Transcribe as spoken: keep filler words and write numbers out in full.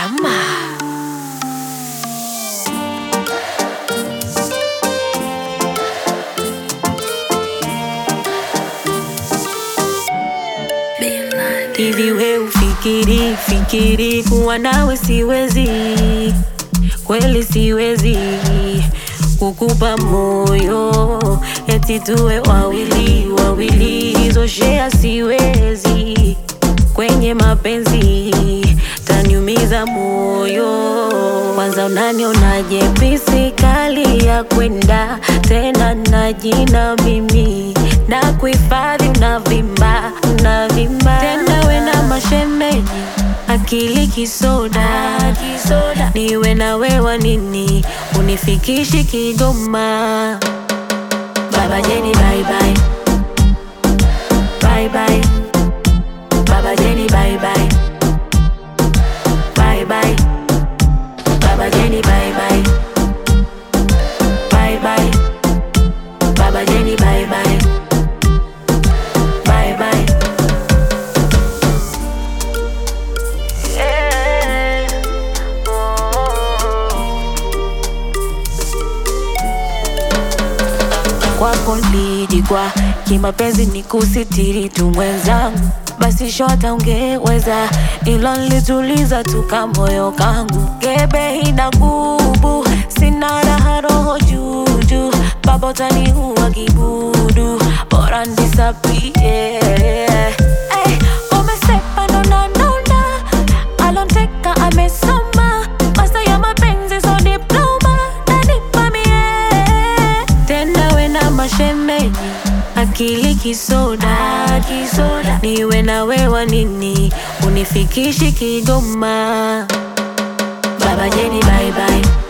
Rama. Hivi we ufikiri, fikiri kuwa nawe siwezi, kweli siwezi kukupa moyo eti tuwe wawili, wawili hizo share siwezi, kwenye mapenzi taniumiza moyo. Kwanza unanionaje pisi kali ya kwenda tena na jina mimi na kuhifadhi, unavimba unavimba tena we na mashemeji, akili kisoda kisoda, niwe na wewa nini unifikishi Kigoma. Baba Jenny bye bye bye bye, Baba Jenny bye bye bye bye, Baba Jenny bye bye bye bye, Baba Jenny bye bye bye bye. Yeah. Oh. Kwako nilijikwa kimapenzi nikusitiri tu mwenzangu, basi shota ungeweza ilo nilituliza tuka moyo kangu. Gebe ina ngubu, sina raha roho juju, baba utaniua kibudu, bora nisapie. Ay, umesepa nona nona, alonteka amesoma, masa ya mapenzi so diploma, nanipa mie. Tenda we na mashemeji, akili kisoda kisoda, niwe na wewa nini unifikishi Kigoma. Baba Jenny bye bye